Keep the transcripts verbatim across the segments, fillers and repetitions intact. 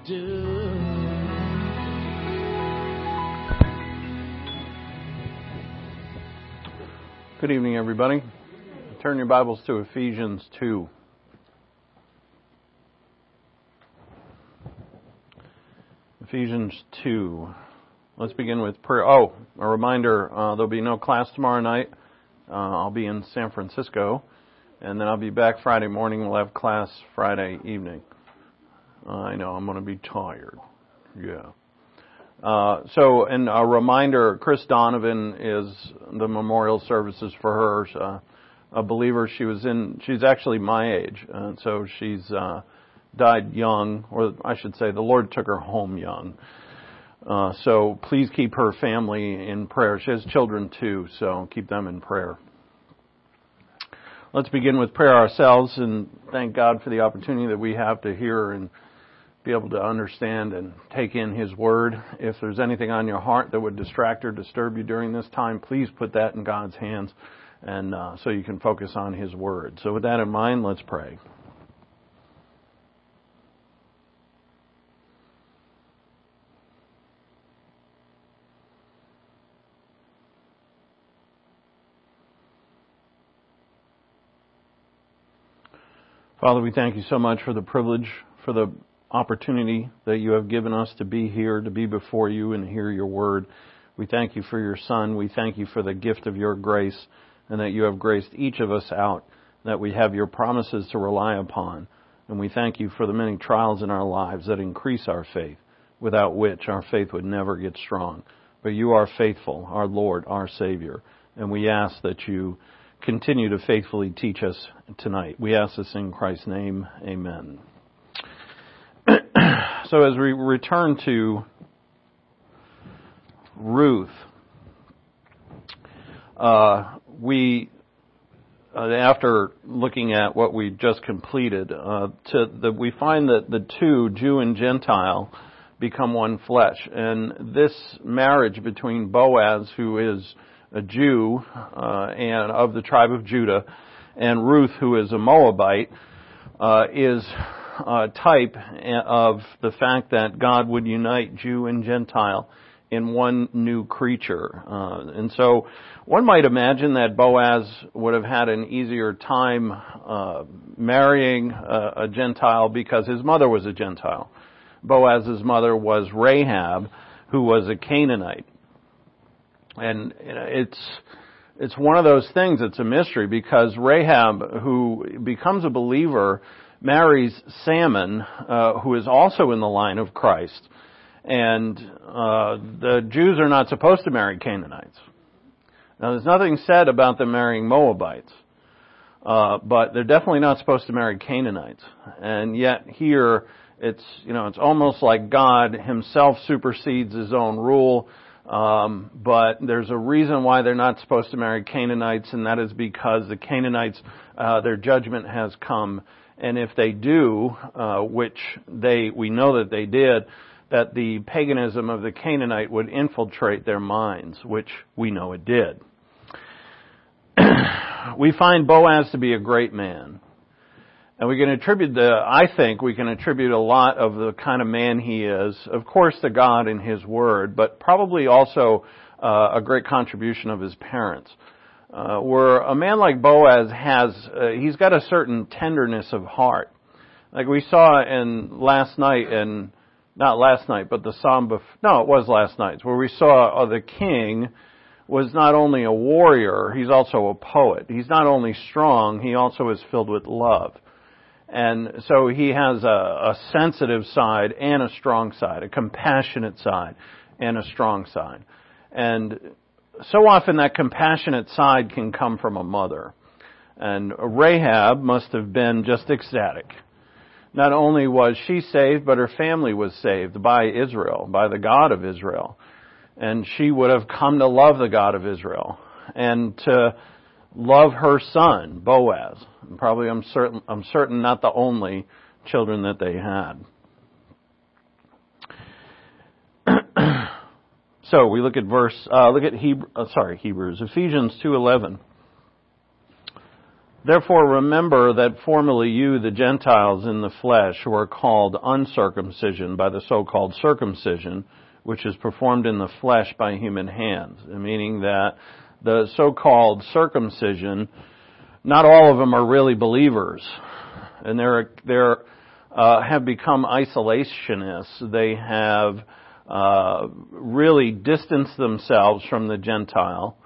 do. Good evening, everybody. Turn your Bibles to Ephesians two. Ephesians two. Let's begin with prayer. Oh, a reminder, uh, there'll be no class tomorrow night. Uh, I'll be in San Francisco, and then I'll be back Friday morning. We'll have class Friday evening. Uh, I know, I'm going to be tired. Yeah. Uh, so, and a reminder, Chris Donovan is the memorial services for her. Uh, a believer, she was in, she's actually my age. Uh, so she's uh, died young, or I should say the Lord took her home young. Uh, so please keep her family in prayer. She has children too, so keep them in prayer. Let's begin with prayer ourselves and thank God for the opportunity that we have to hear and be able to understand and take in His Word. If there's anything on your heart that would distract or disturb you during this time, please put that in God's hands, and uh, so you can focus on His Word. So with that in mind, let's pray. Father, we thank you so much for the privilege, for the opportunity that you have given us to be here, to be before you and hear your word. We thank you for your Son. We thank you for the gift of your grace and that you have graced each of us out, that we have your promises to rely upon. And we thank you for the many trials in our lives that increase our faith, without which our faith would never get strong. But you are faithful, our Lord, our Savior. And we ask that you continue to faithfully teach us tonight. We ask this in Christ's name. Amen. So as we return to Ruth, uh, we, uh, after looking at what we just completed, uh, to the, we find that the two, Jew and Gentile, become one flesh. And this marriage between Boaz, who is a Jew uh, and of the tribe of Judah, and Ruth, who is a Moabite, uh, is a type of the fact that God would unite Jew and Gentile in one new creature. Uh, and so one might imagine that Boaz would have had an easier time uh, marrying a, a Gentile because his mother was a Gentile. Boaz's mother was Rahab, who was a Canaanite. And it's it's one of those things, it's a mystery, because Rahab, who becomes a believer, marries Salmon, uh, who is also in the line of Christ. And uh, the Jews are not supposed to marry Canaanites. Now, there's nothing said about them marrying Moabites, uh, but they're definitely not supposed to marry Canaanites. And yet here, it's you know it's almost like God Himself supersedes His own rule. Um, but there's a reason why they're not supposed to marry Canaanites, and that is because the Canaanites, uh, their judgment has come. And if they do, uh, which they, we know that they did, that the paganism of the Canaanite would infiltrate their minds, which we know it did. We find Boaz to be a great man. And we can attribute the, I think we can attribute a lot of the kind of man he is, of course, to God and His Word, but probably also uh, a great contribution of his parents. Uh, where a man like Boaz has, uh, he's got a certain tenderness of heart. Like we saw in last night, and not last night, but the Psalm before, no, it was last night, where we saw uh, the king was not only a warrior, he's also a poet. He's not only strong, he also is filled with love. And so he has a, a sensitive side and a strong side, a compassionate side and a strong side. And so often that compassionate side can come from a mother. And Rahab must have been just ecstatic. Not only was she saved, but her family was saved by Israel, by the God of Israel. And she would have come to love the God of Israel and to love her son, Boaz. Probably, I'm certain, I'm certain not the only children that they had. So we look at verse, uh, look at Hebrew, uh, sorry, Hebrews, Ephesians two eleven. Therefore remember that formerly you, the Gentiles in the flesh, who are called uncircumcision by the so-called circumcision, which is performed in the flesh by human hands, meaning that the so-called circumcision, not all of them are really believers, and they're they're uh, have become isolationists. They have uh, really distanced themselves from the Gentile,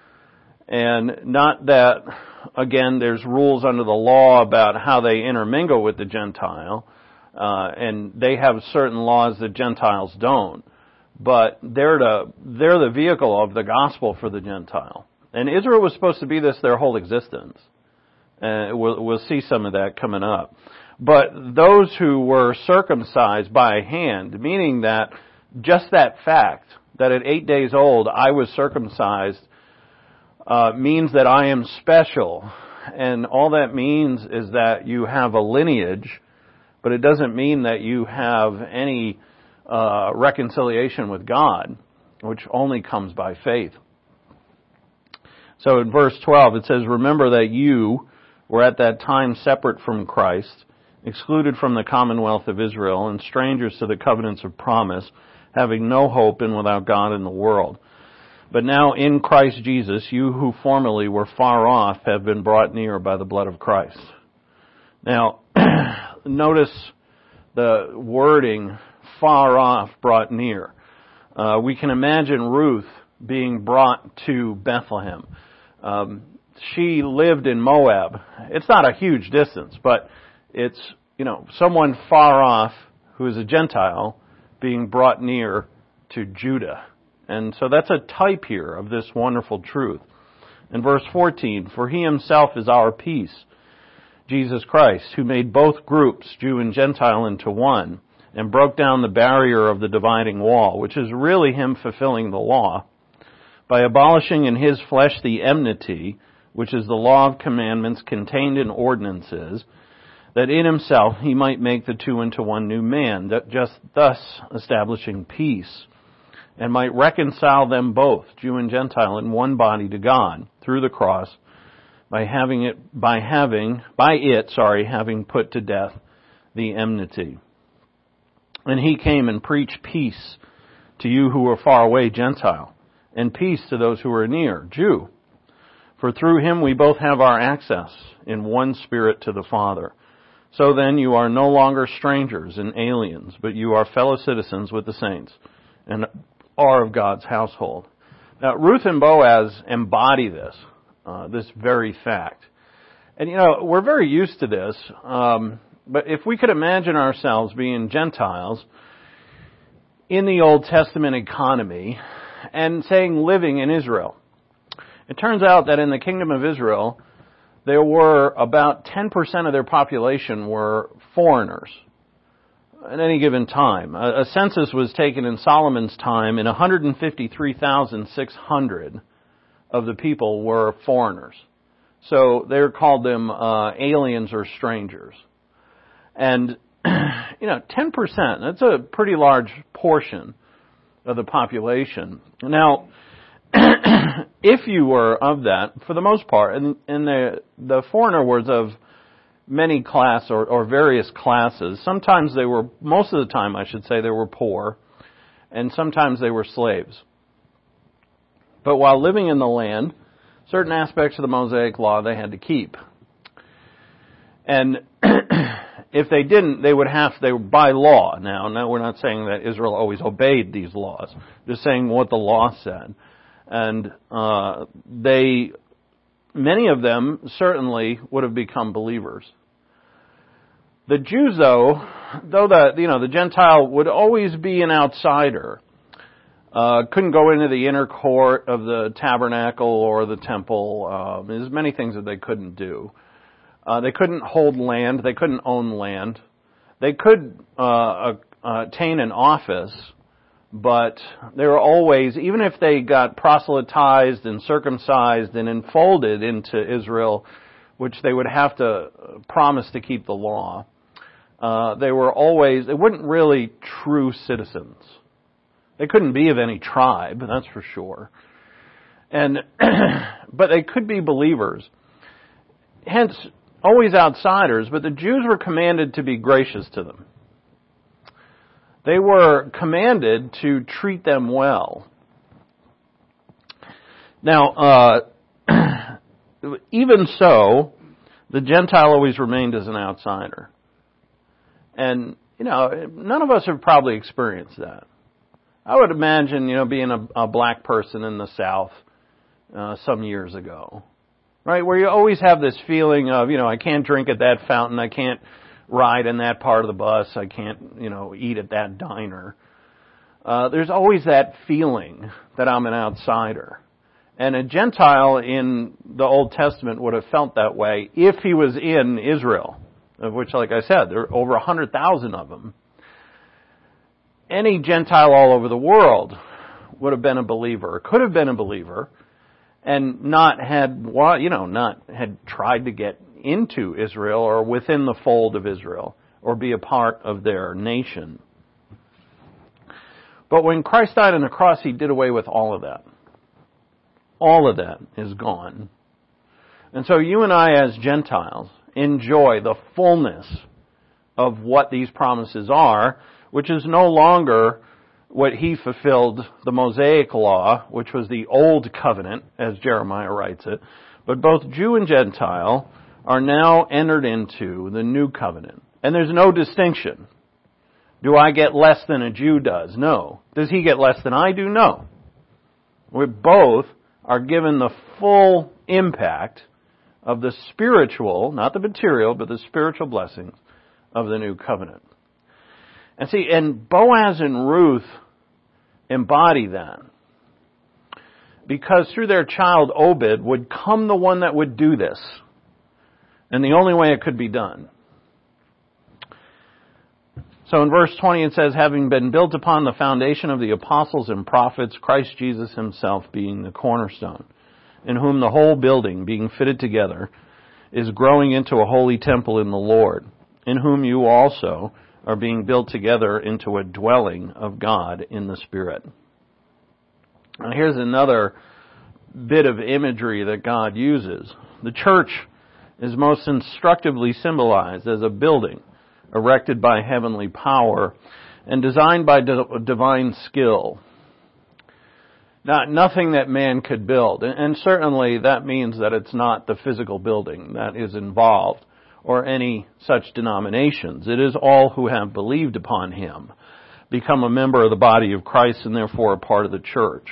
and not that again there's rules under the law about how they intermingle with the Gentile, uh, and they have certain laws that Gentiles don't. But they're the, they're the vehicle of the gospel for the Gentile. And Israel was supposed to be this their whole existence. And we'll, we'll see some of that coming up. But those who were circumcised by hand, meaning that just that fact, that at eight days old I was circumcised, uh, means that I am special. And all that means is that you have a lineage, but it doesn't mean that you have any Uh, reconciliation with God, which only comes by faith. So in verse twelve it says, remember that you were at that time separate from Christ, excluded from the commonwealth of Israel, and strangers to the covenants of promise, having no hope and without God in the world. But now in Christ Jesus, you who formerly were far off have been brought near by the blood of Christ. Now, notice the wording, far off, brought near. Uh, we can imagine Ruth being brought to Bethlehem. Um, she lived in Moab. It's not a huge distance, but it's, you know, someone far off who is a Gentile being brought near to Judah. And so that's a type here of this wonderful truth. In verse fourteen, for he himself is our peace, Jesus Christ, who made both groups, Jew and Gentile, into one, and broke down the barrier of the dividing wall, which is really him fulfilling the law, by abolishing in his flesh the enmity, which is the law of commandments contained in ordinances, that in himself he might make the two into one new man, that just thus establishing peace, and might reconcile them both, Jew and Gentile, in one body to God, through the cross, by having it, by having, by it, sorry, having put to death the enmity. And he came and preached peace to you who were far away, Gentile, and peace to those who are near, Jew. For through him we both have our access in one Spirit to the Father. So then you are no longer strangers and aliens, but you are fellow citizens with the saints and are of God's household. Now, Ruth and Boaz embody this, uh, this very fact. And, you know, we're very used to this. Um, But if we could imagine ourselves being Gentiles in the Old Testament economy and saying living in Israel, it turns out that in the kingdom of Israel, there were about ten percent of their population were foreigners at any given time. A, a census was taken in Solomon's time, and one hundred fifty-three thousand six hundred of the people were foreigners. So they called them uh, aliens or strangers. And, you know, ten percent, that's a pretty large portion of the population. Now, if you were of that, for the most part, and, and the, the foreigner was of many class or, or various classes. Sometimes they were, most of the time I should say, they were poor, and sometimes they were slaves. But while living in the land, certain aspects of the Mosaic Law they had to keep. And if they didn't, they would have, they were by law. Now, now we're not saying that Israel always obeyed these laws. Just saying what the law said. And uh, they, many of them certainly would have become believers. The Jews, though, though the you know the Gentile would always be an outsider, uh, couldn't go into the inner court of the tabernacle or the temple. Um, there's many things that they couldn't do. Uh, they couldn't hold land. They couldn't own land. They could uh, attain an office, but they were always, even if they got proselytized and circumcised and enfolded into Israel, which they would have to promise to keep the law, uh, they were always, they weren't really true citizens. They couldn't be of any tribe, that's for sure. And but they could be believers. hence always outsiders, but the Jews were commanded to be gracious to them. They were commanded to treat them well. Now, uh, even so, the Gentile always remained as an outsider. And, you know, none of us have probably experienced that. I would imagine, you know, being a, a black person in the South uh, some years ago, right, where you always have this feeling of, you know, I can't drink at that fountain, I can't ride in that part of the bus, I can't, you know, eat at that diner. Uh, there's always that feeling that I'm an outsider. And a Gentile in the Old Testament would have felt that way if he was in Israel, of which, like I said, there are over one hundred thousand of them. Any Gentile all over the world would have been a believer, could have been a believer, and not had, you know, not had tried to get into Israel or within the fold of Israel or be a part of their nation. But when Christ died on the cross, He did away with all of that. All of that is gone. And so you and I as Gentiles enjoy the fullness of what these promises are, which is no longer what He fulfilled, the Mosaic law, which was the old covenant, as Jeremiah writes it. But both Jew and Gentile are now entered into the new covenant. And there's no distinction. Do I get less than a Jew does? No. Does he get less than I do? No. We both are given the full impact of the spiritual, not the material, but the spiritual blessings of the new covenant. And see, and Boaz and Ruth embody that. Because through their child Obed would come the one that would do this. And the only way it could be done. So in verse twenty it says, having been built upon the foundation of the apostles and prophets, Christ Jesus Himself being the cornerstone, in whom the whole building, being fitted together, is growing into a holy temple in the Lord, in whom you also are being built together into a dwelling of God in the Spirit. Now here's another bit of imagery that God uses. The church is most instructively symbolized as a building erected by heavenly power and designed by divine skill. Not nothing that man could build. And certainly that means that it's not the physical building that is involved or any such denominations. It is all who have believed upon Him, become a member of the body of Christ and therefore a part of the church.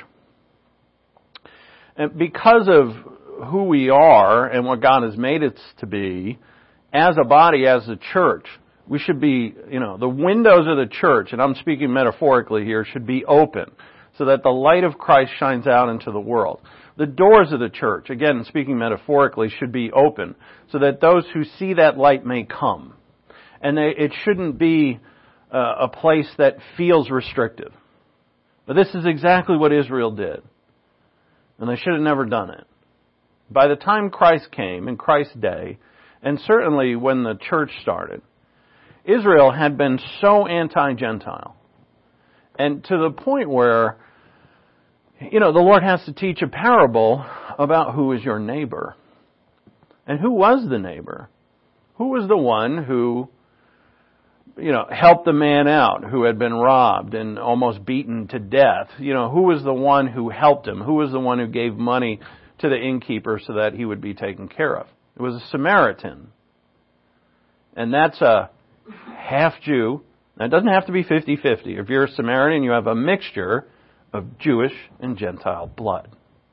And because of who we are and what God has made us to be, as a body, as a church, we should be, you know, the windows of the church, and I'm speaking metaphorically here, should be open so that the light of Christ shines out into the world. The doors of the church, again speaking metaphorically, should be open so that those who see that light may come. And they, it shouldn't be uh, a place that feels restrictive. But this is exactly what Israel did. And they should have never done it. By the time Christ came, in Christ's day, and certainly when the church started, Israel had been so anti-Gentile. And to the point where, you know, the Lord has to teach a parable about who is your neighbor. And who was the neighbor? Who was the one who, you know, helped the man out who had been robbed and almost beaten to death? You know, who was the one who helped him? Who was the one who gave money to the innkeeper so that he would be taken care of? It was a Samaritan. And that's a half Jew. Now, it doesn't have to be fifty-fifty. If you're a Samaritan, you have a mixture of Jewish and Gentile blood.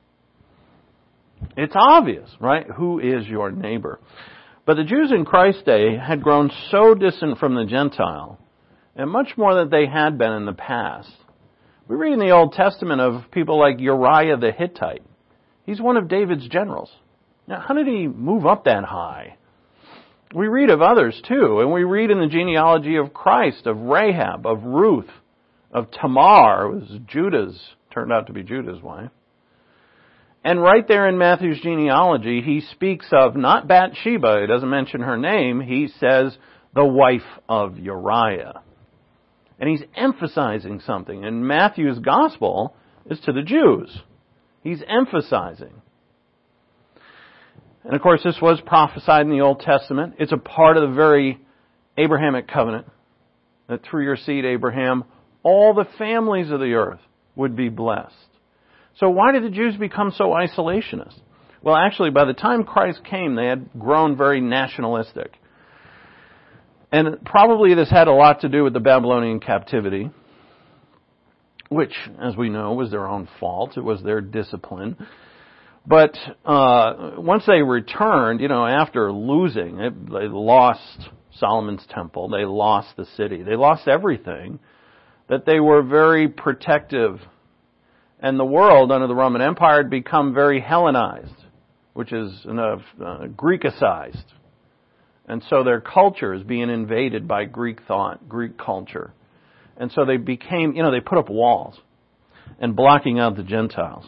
It's obvious, right? Who is your neighbor? But the Jews in Christ's day had grown so distant from the Gentile, and much more than they had been in the past. We read in the Old Testament of people like Uriah the Hittite. He's one of David's generals. Now, how did he move up that high? We read of others too, and we read in the genealogy of Christ, of Rahab, of Ruth, of Tamar, who was Judah's, turned out to be Judah's wife. And right there in Matthew's genealogy, he speaks of not Bathsheba, he doesn't mention her name, he says the wife of Uriah. And he's emphasizing something, and Matthew's gospel is to the Jews. He's emphasizing. And of course, this was prophesied in the Old Testament. It's a part of the very Abrahamic covenant that through your seed, Abraham, all the families of the earth would be blessed. So why did the Jews become so isolationist? Well, actually, by the time Christ came, they had grown very nationalistic. And probably this had a lot to do with the Babylonian captivity, which, as we know, was their own fault. It was their discipline. But uh once they returned, you know, after losing, it, they lost Solomon's temple. They lost the city. They lost everything. That they were very protective. And the world under the Roman Empire had become very Hellenized, which is uh, uh, Greekicized. And so their culture is being invaded by Greek thought, Greek culture. And so they became, you know, they put up walls and blocking out the Gentiles.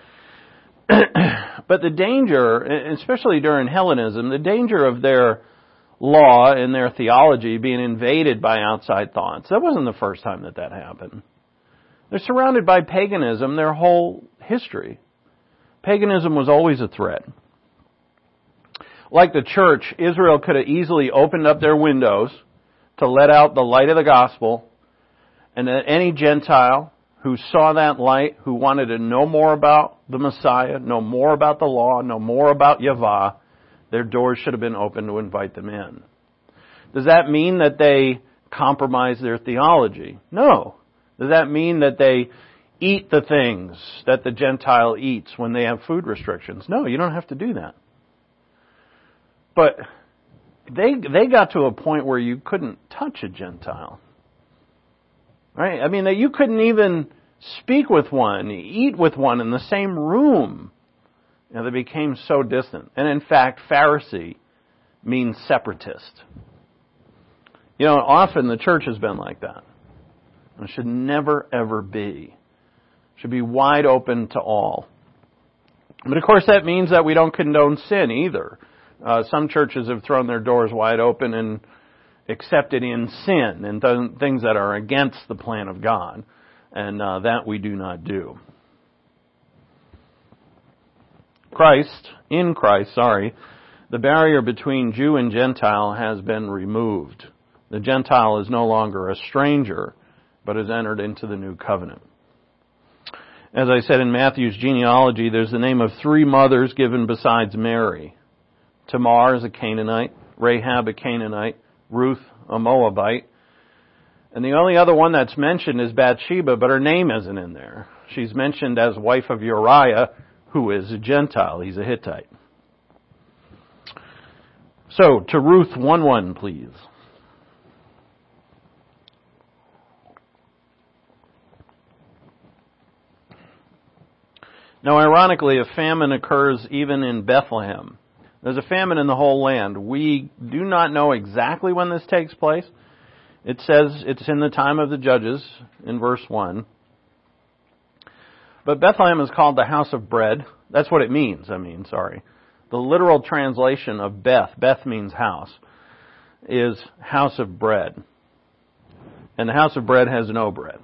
But the danger, especially during Hellenism, the danger of their law and their theology being invaded by outside thoughts, that wasn't the first time that that happened. They're surrounded by paganism their whole history. Paganism was always a threat. Like the church, Israel could have easily opened up their windows to let out the light of the gospel, and that any Gentile who saw that light, who wanted to know more about the Messiah, know more about the law, know more about Yahweh, their doors should have been open to invite them in. Does that mean that they compromise their theology? No. Does that mean that they eat the things that the Gentile eats when they have food restrictions? No, you don't have to do that. But they they got to a point where you couldn't touch a Gentile. Right? I mean, that you couldn't even speak with one, eat with one in the same room. You know, they became so distant. And in fact, Pharisee means separatist. You know, often the church has been like that. It should never, ever be. It should be wide open to all. But of course, that means that we don't condone sin either. Uh, some churches have thrown their doors wide open and accepted in sin and th- things that are against the plan of God. And uh, that we do not do. Christ, in Christ, sorry, the barrier between Jew and Gentile has been removed. The Gentile is no longer a stranger, but has entered into the new covenant. As I said in Matthew's genealogy, there's the name of three mothers given besides Mary. Tamar is a Canaanite, Rahab a Canaanite, Ruth a Moabite. And the only other one that's mentioned is Bathsheba, but her name isn't in there. She's mentioned as wife of Uriah, who is a Gentile. He's a Hittite. So, to Ruth one one, please. Now, ironically, a famine occurs even in Bethlehem. There's a famine in the whole land. We do not know exactly when this takes place. It says it's in the time of the judges in verse one. But Bethlehem is called the house of bread. That's what it means, I mean, sorry. The literal translation of Beth, Beth means house, is house of bread. And the house of bread has no bread.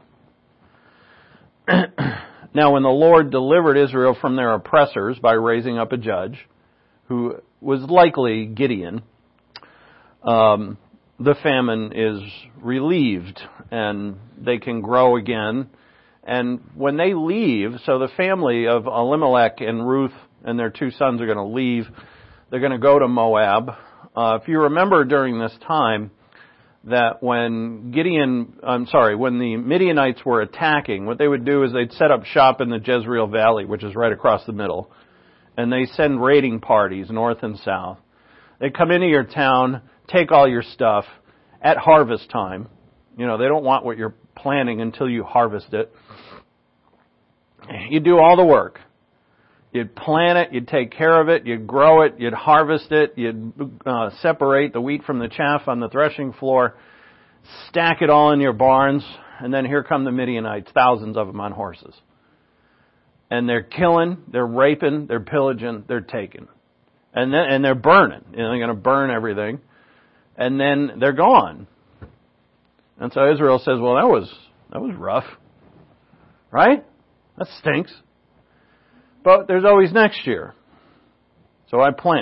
Now, when the Lord delivered Israel from their oppressors by raising up a judge, who was likely Gideon, um, the famine is relieved and they can grow again. And when they leave, so the family of Elimelech and Ruth and their two sons are going to leave. They're going to go to Moab. Uh, if you remember during this time that when Gideon, I'm sorry, when the Midianites were attacking, what they would do is they'd set up shop in the Jezreel Valley, which is right across the middle. And they send raiding parties north and south. They come into your town, take all your stuff at harvest time. You know, they don't want what you're planting until you harvest it. You do all the work. You'd plant it, you'd take care of it, you'd grow it, you'd harvest it, you'd uh, separate the wheat from the chaff on the threshing floor, stack it all in your barns, and then here come the Midianites, thousands of them on horses. And they're killing, they're raping, they're pillaging, they're taking. And then, and they're burning. You know, they're going to burn everything. And then they're gone. And so Israel says, well, that was, that was rough. Right? That stinks. But there's always next year. So I plant.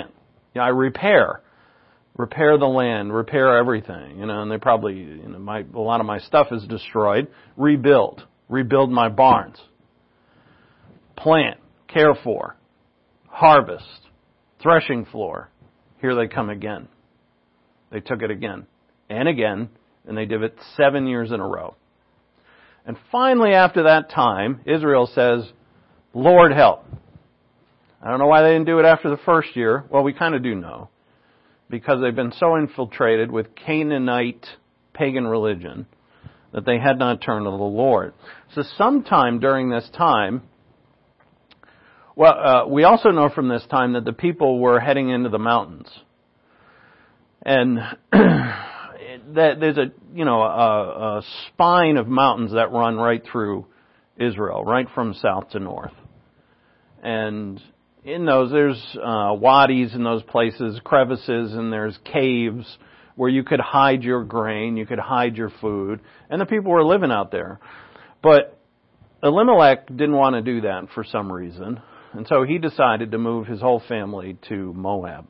Yeah, I repair. Repair the land, repair everything, you know, and they probably, you know, my, a lot of my stuff is destroyed. Rebuild. Rebuild my barns. Plant. Care for. Harvest. Threshing floor. Here they come again. They took it again. And again. And they did it seven years in a row. And finally, after that time, Israel says, Lord help. I don't know why they didn't do it after the first year. Well, we kind of do know. Because they've been so infiltrated with Canaanite pagan religion that they had not turned to the Lord. So sometime during this time, well, uh, we also know from this time that the people were heading into the mountains. And that there's a, you know, a, a spine of mountains that run right through Israel, right from south to north. And in those, there's uh, wadis in those places, crevices, and there's caves where you could hide your grain, you could hide your food, and the people were living out there. But Elimelech didn't want to do that for some reason, and so he decided to move his whole family to Moab.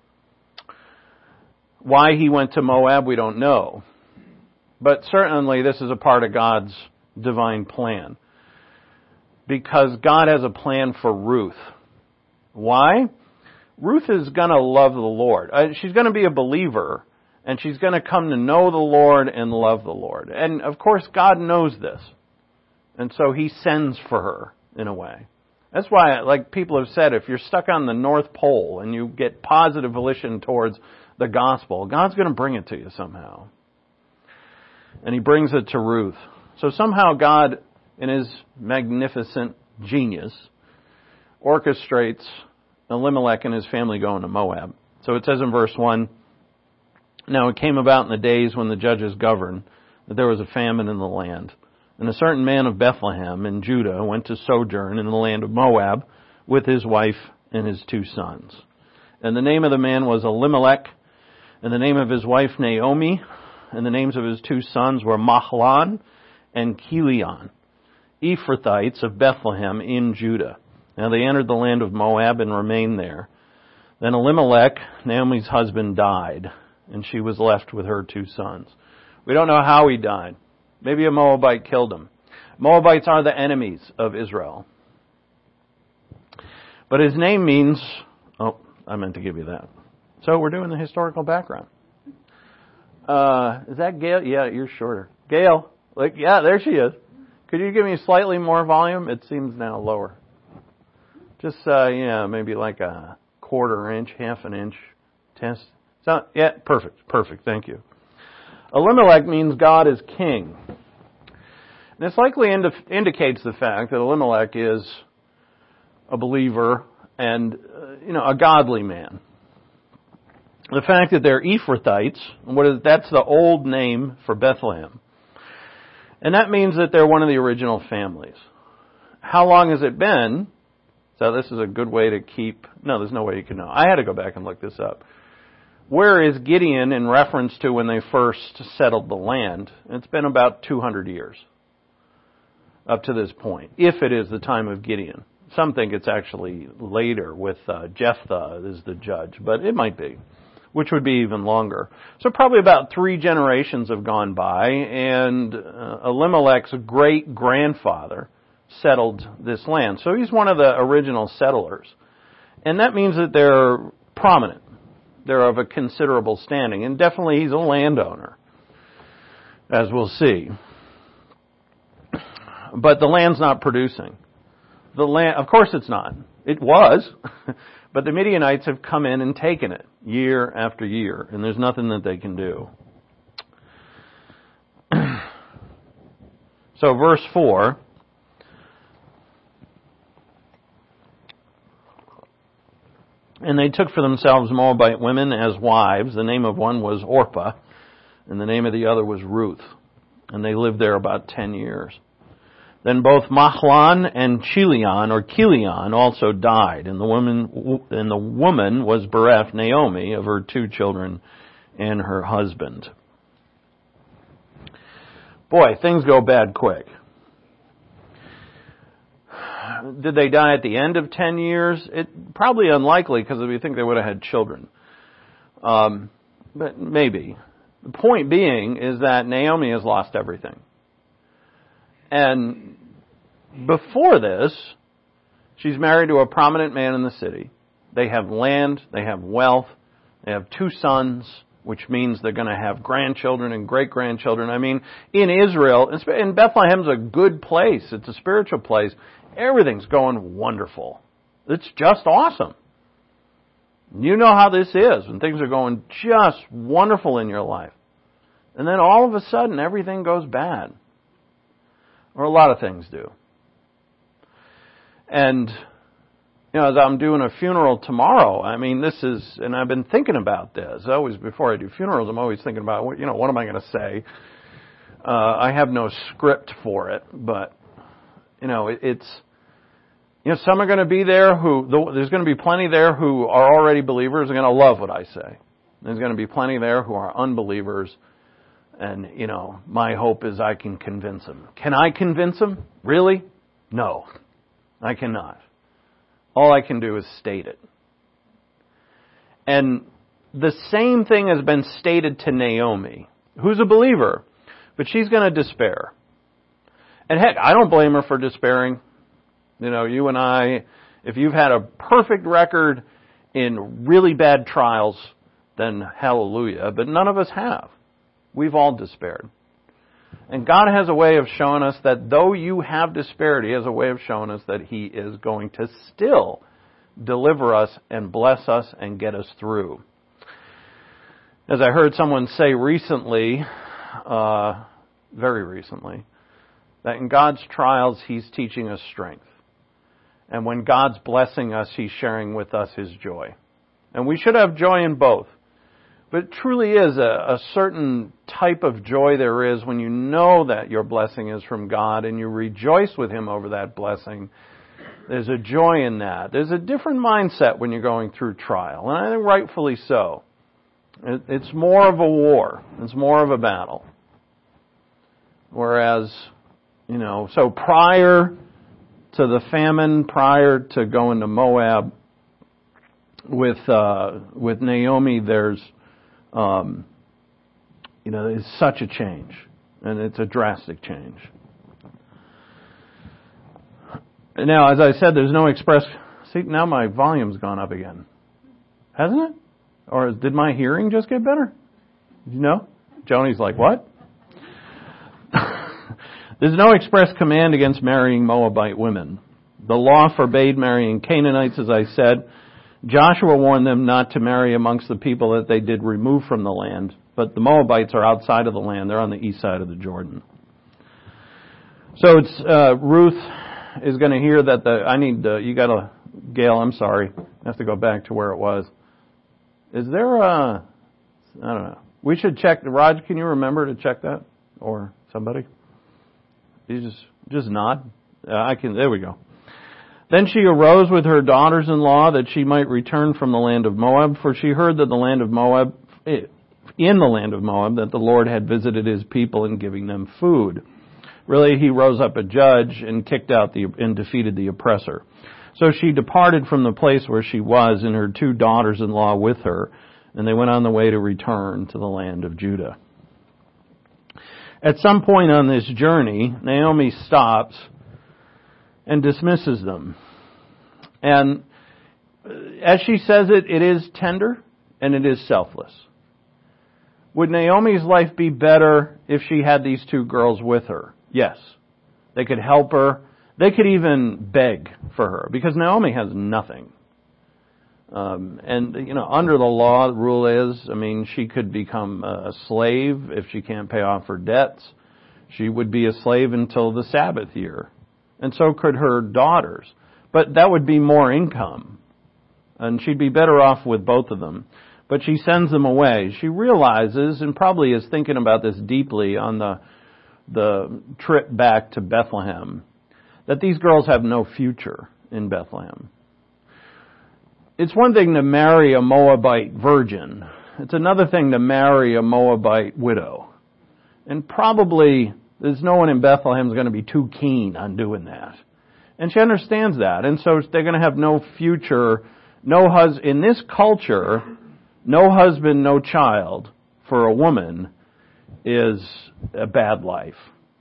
Why he went to Moab, we don't know. But certainly this is a part of God's divine plan. Because God has a plan for Ruth. Why? Ruth is going to love the Lord. Uh, she's going to be a believer, and she's going to come to know the Lord and love the Lord. And of course, God knows this. And so He sends for her, in a way. That's why, like people have said, if you're stuck on the North Pole and you get positive volition towards the gospel, God's going to bring it to you somehow. And He brings it to Ruth. So somehow God, in His magnificent genius, orchestrates Elimelech and his family going to Moab. So it says in verse one, Now it came about in the days when the judges governed that there was a famine in the land. And a certain man of Bethlehem in Judah went to sojourn in the land of Moab with his wife and his two sons. And the name of the man was Elimelech, and the name of his wife Naomi, and the names of his two sons were Mahlon and Chilion, Ephrathites of Bethlehem in Judah. Now they entered the land of Moab and remained there. Then Elimelech, Naomi's husband, died, and she was left with her two sons. We don't know how he died. Maybe a Moabite killed him. Moabites are the enemies of Israel. But his name means... Oh, I meant to give you that. So we're doing the historical background. Uh, is that Gail? Yeah, you're shorter. Gail, like, yeah, there she is. Could you give me slightly more volume? It seems now lower. Just, uh, yeah, maybe like a quarter inch, half an inch test. So, yeah, perfect, perfect, thank you. Elimelech means God is king. And this likely indi- indicates the fact that Elimelech is a believer and, uh, you know, a godly man. The fact that they're Ephrathites, what is, that's the old name for Bethlehem. And that means that they're one of the original families. How long has it been? So this is a good way to keep... No, there's no way you can know. I had to go back and look this up. Where is Gideon in reference to when they first settled the land? It's been about two hundred years up to this point, if it is the time of Gideon. Some think it's actually later with uh, Jephthah as the judge, but it might be, which would be even longer. So probably about three generations have gone by, and uh, Elimelech's great-grandfather settled this land. So he's one of the original settlers. And that means that they're prominent. They're of a considerable standing. And definitely he's a landowner, as we'll see. But the land's not producing. The land, of course it's not. It was. But the Midianites have come in and taken it year after year. And there's nothing that they can do. So verse four... And they took for themselves Moabite women as wives. The name of one was Orpah, and the name of the other was Ruth. And they lived there about ten years. Then both Mahlon and Chilion, or Chilion, also died. And the woman, and the woman was bereft, Naomi, of her two children and her husband. Boy, things go bad quick. did they die at the end of ten years? It probably unlikely because we think they would have had children. Um, but maybe. The point being is that Naomi has lost everything. And before this, she's married to a prominent man in the city. They have land, they have wealth, they have two sons, which means they're going to have grandchildren and great-grandchildren. I mean, in Israel, and Bethlehem's a good place. It's a spiritual place. Everything's going wonderful. It's just awesome. You know how this is when things are going just wonderful in your life. And then all of a sudden, everything goes bad. Or a lot of things do. And, you know, as I'm doing a funeral tomorrow, I mean, this is, and I've been thinking about this. Always, before I do funerals, I'm always thinking about, you know, what am I going to say? Uh, I have no script for it, but, you know, it, it's, you know, some are going to be there who, there's going to be plenty there who are already believers and going to love what I say. There's going to be plenty there who are unbelievers, and, you know, my hope is I can convince them. Can I convince them? Really? No, I cannot. All I can do is state it. And the same thing has been stated to Naomi, who's a believer, but she's going to despair. And heck, I don't blame her for despairing. You know, you and I, if you've had a perfect record in really bad trials, then hallelujah. But none of us have. We've all despaired. And God has a way of showing us that though you have despaired, He has a way of showing us that He is going to still deliver us and bless us and get us through. As I heard someone say recently, uh, very recently, that in God's trials, He's teaching us strength. And when God's blessing us, He's sharing with us His joy. And we should have joy in both. But it truly is a, a certain type of joy there is when you know that your blessing is from God and you rejoice with Him over that blessing. There's a joy in that. There's a different mindset when you're going through trial. And I think rightfully so. It, it's more of a war. It's more of a battle. Whereas, you know, so prior to the famine, prior to going to Moab, with uh, with Naomi, there's Um, you know, it's such a change, and it's a drastic change. And now, as I said, there's no express. See, now my volume's gone up again, hasn't it? Or did my hearing just get better? You know, Joni's like, what? There's no express command against marrying Moabite women. The law forbade marrying Canaanites, as I said. Joshua warned them not to marry amongst the people that they did remove from the land. But the Moabites are outside of the land. They're on the east side of the Jordan. So it's uh, Ruth is going to hear that the... I need... Uh, you got to... Gail, I'm sorry. I have to go back to where it was. Is there a... I don't know. We should check... Raj, can you remember to check that? Or somebody? You just... Just nod. Uh, I can... There we go. Then she arose with her daughters-in-law that she might return from the land of Moab, for she heard that the land of Moab, in the land of Moab, that the Lord had visited His people in giving them food. Really, He rose up a judge and kicked out the, and defeated the oppressor. So she departed from the place where she was, and her two daughters-in-law with her, and they went on the way to return to the land of Judah. At some point on this journey, Naomi stops and dismisses them. And as she says it, it is tender and it is selfless. Would Naomi's life be better if she had these two girls with her? Yes. They could help her. They could even beg for her because Naomi has nothing. Um, and, you know, under the law, the rule is, I mean, she could become a slave if she can't pay off her debts. She would be a slave until the Sabbath year. And so could her daughters. But that would be more income. And she'd be better off with both of them. But she sends them away. She realizes, and probably is thinking about this deeply on the the trip back to Bethlehem, that these girls have no future in Bethlehem. It's one thing to marry a Moabite virgin. It's another thing to marry a Moabite widow. And probably there's no one in Bethlehem who's going to be too keen on doing that. And she understands that. And so they're going to have no future, no hus- in this culture, no husband, no child for a woman is a bad life.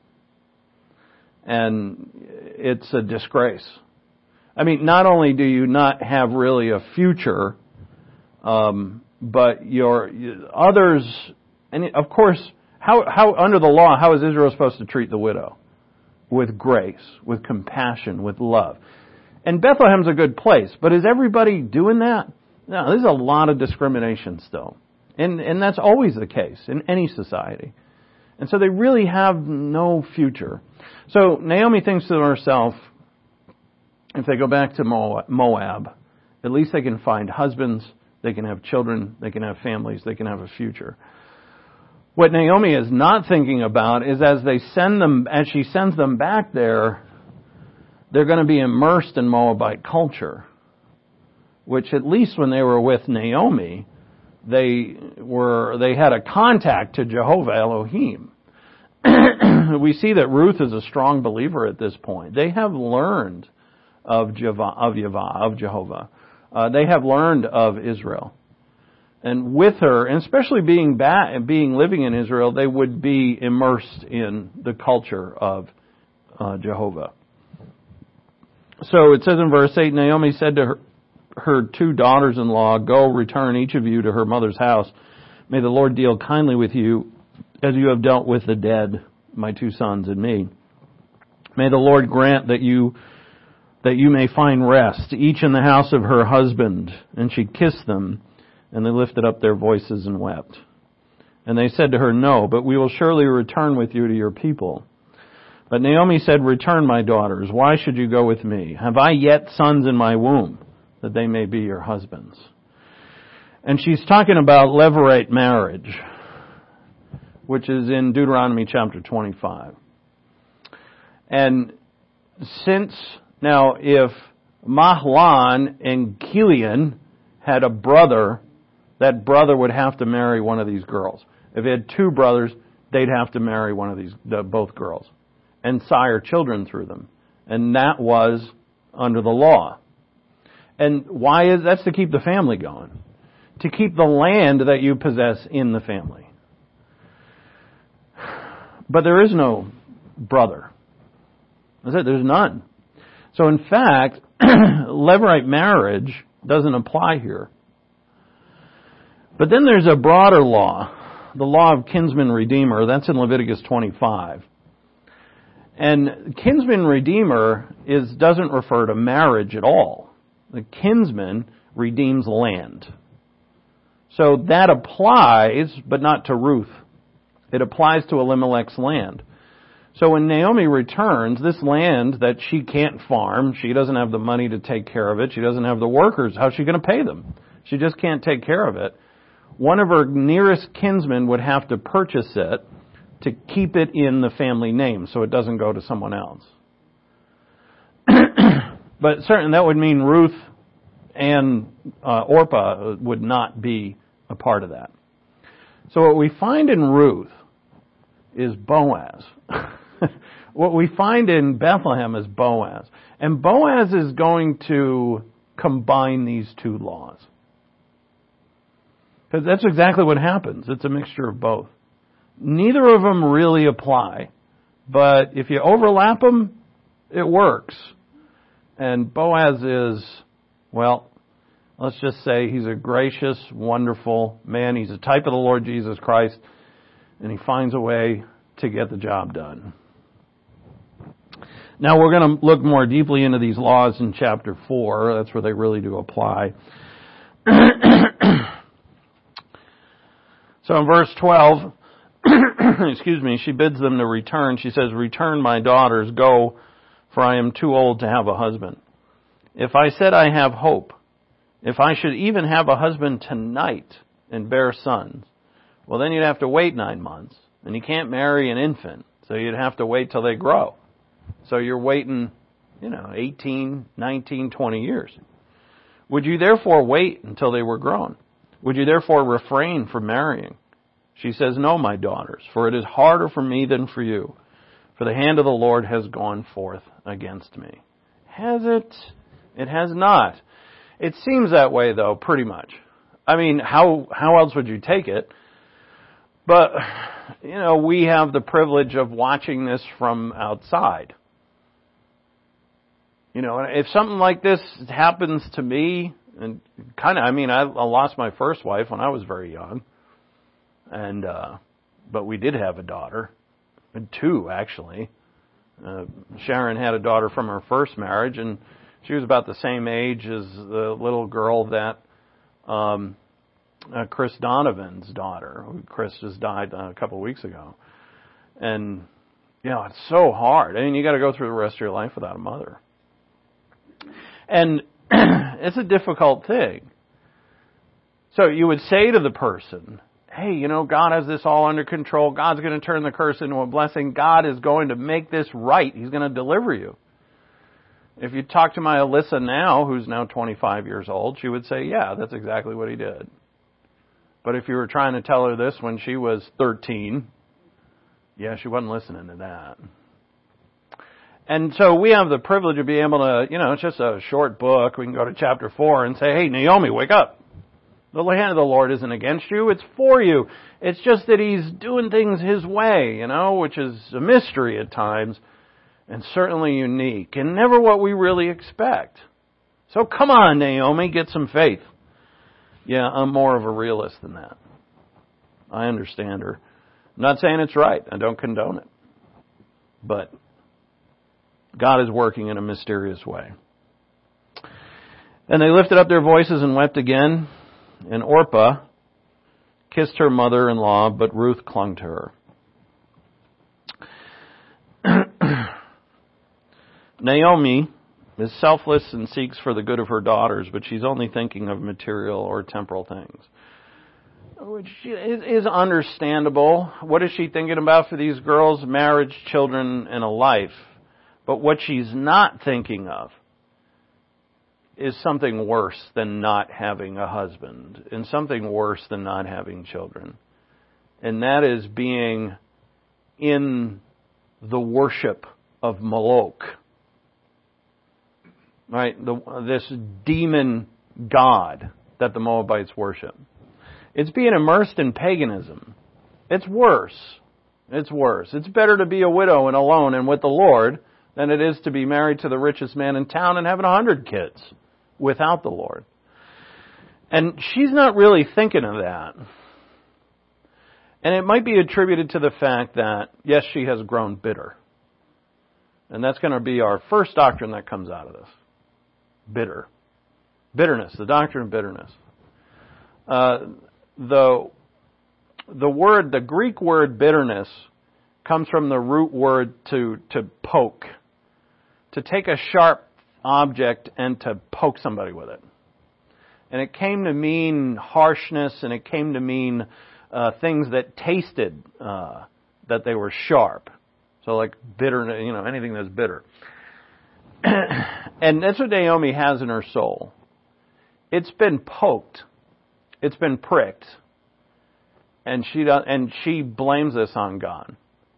And it's a disgrace. I mean, not only do you not have really a future, um, but your others, and of course, how, how under the law, how is Israel supposed to treat the widow? With grace, with compassion, with love. And Bethlehem's a good place, but is everybody doing that? No, there's a lot of discrimination still. And, and that's always the case in any society. And so they really have no future. So Naomi thinks to herself, if they go back to Moab, at least they can find husbands, they can have children, they can have families, they can have a future. What Naomi is not thinking about is as they send them, as she sends them back there, they're going to be immersed in Moabite culture, which at least when they were with Naomi, they were, they had a contact to Jehovah Elohim. We see that Ruth is a strong believer at this point. They have learned of Jehovah, of Yahweh, of Jehovah. Uh, they have learned of Israel. And with her, and especially being back, being living in Israel, they would be immersed in the culture of uh, Jehovah. So it says in verse eight, Naomi said to her, her two daughters-in-law, "Go, return each of you to her mother's house. May the Lord deal kindly with you as you have dealt with the dead, my two sons and me. May the Lord grant that you that you may find rest, each in the house of her husband." And she kissed them. And they lifted up their voices and wept. And they said to her, "No, but we will surely return with you to your people." But Naomi said, "Return, my daughters. Why should you go with me? Have I yet sons in my womb, that they may be your husbands?" And she's talking about levirate marriage, which is in Deuteronomy chapter twenty-five. And since, now, if Mahlon and Kilian had a brother, that brother would have to marry one of these girls. If he had two brothers, they'd have to marry one of these, both girls, and sire children through them. And that was under the law. And why is that's to keep the family going, to keep the land that you possess in the family. But there is no brother. That's it. There's none. So in fact, levirate marriage doesn't apply here. But then there's a broader law, the law of kinsman redeemer. That's in Leviticus twenty-five. And kinsman redeemer is doesn't refer to marriage at all. The kinsman redeems land. So that applies, but not to Ruth. It applies to Elimelech's land. So when Naomi returns, this land that she can't farm, she doesn't have the money to take care of it, she doesn't have the workers, how's she going to pay them? She just can't take care of it. One of her nearest kinsmen would have to purchase it to keep it in the family name so it doesn't go to someone else. But certainly that would mean Ruth and uh, Orpah would not be a part of that. So what we find in Ruth is Boaz. What we find in Bethlehem is Boaz. And Boaz is going to combine these two laws. Because that's exactly what happens. It's a mixture of both. Neither of them really apply. But if you overlap them, it works. And Boaz is, well, let's just say he's a gracious, wonderful man. He's a type of the Lord Jesus Christ. And he finds a way to get the job done. Now we're going to look more deeply into these laws in chapter four. That's where they really do apply. So in verse twelve, excuse me, she bids them to return. She says, "Return, my daughters, go, for I am too old to have a husband. If I said I have hope, if I should even have a husband tonight and bear sons, well then you'd have to wait nine months. And you can't marry an infant, so you'd have to wait till they grow. So you're waiting, you know, eighteen, nineteen, twenty years. Would you therefore wait until they were grown? Would you therefore refrain from marrying?" She says, "No, my daughters, for it is harder for me than for you. For the hand of the Lord has gone forth against me." Has it? It has not. It seems that way, though, pretty much. I mean, how how else would you take it? But, you know, we have the privilege of watching this from outside. You know, if something like this happens to me, and kind of, I mean, I, I lost my first wife when I was very young, and uh, but we did have a daughter, and two actually. Uh, Sharon had a daughter from her first marriage, and she was about the same age as the little girl that um, uh, Chris Donovan's daughter. Chris just died uh, a couple of weeks ago, and you know, it's so hard. I mean, you got to go through the rest of your life without a mother. And it's a difficult thing. So you would say to the person, hey, you know, God has this all under control. God's going to turn the curse into a blessing. God is going to make this right. He's going to deliver you. If you talk to my Alyssa now, who's now twenty-five years old, she would say, yeah, that's exactly what he did. But if you were trying to tell her this when she was thirteen, yeah, she wasn't listening to that. And so we have the privilege of being able to, you know, it's just a short book. We can go to chapter four and say, hey, Naomi, wake up. The hand of the Lord isn't against you. It's for you. It's just that He's doing things His way, you know, which is a mystery at times and certainly unique and never what we really expect. So come on, Naomi, get some faith. Yeah, I'm more of a realist than that. I understand her. I'm not saying it's right. I don't condone it. But God is working in a mysterious way. And they lifted up their voices and wept again. And Orpah kissed her mother-in-law, but Ruth clung to her. Naomi is selfless and seeks for the good of her daughters, but she's only thinking of material or temporal things, which is understandable. What is she thinking about for these girls? Marriage, children, and a life. But what she's not thinking of is something worse than not having a husband, and something worse than not having children. And that is being in the worship of Moloch. Right? The, this demon god that the Moabites worship. It's being immersed in paganism. It's worse. It's worse. It's better to be a widow and alone and with the Lord than it is to be married to the richest man in town and having a hundred kids without the Lord. And she's not really thinking of that. And it might be attributed to the fact that, yes, she has grown bitter. And that's going to be our first doctrine that comes out of this. Bitter. Bitterness, the doctrine of bitterness. Uh, the, the word, the Greek word bitterness comes from the root word to, to poke. To take a sharp object and to poke somebody with it. And it came to mean harshness, and it came to mean uh, things that tasted uh, that they were sharp. So like bitter, you know, anything that's bitter. And that's what Naomi has in her soul. It's been poked. It's been pricked. And she does, and she blames this on God.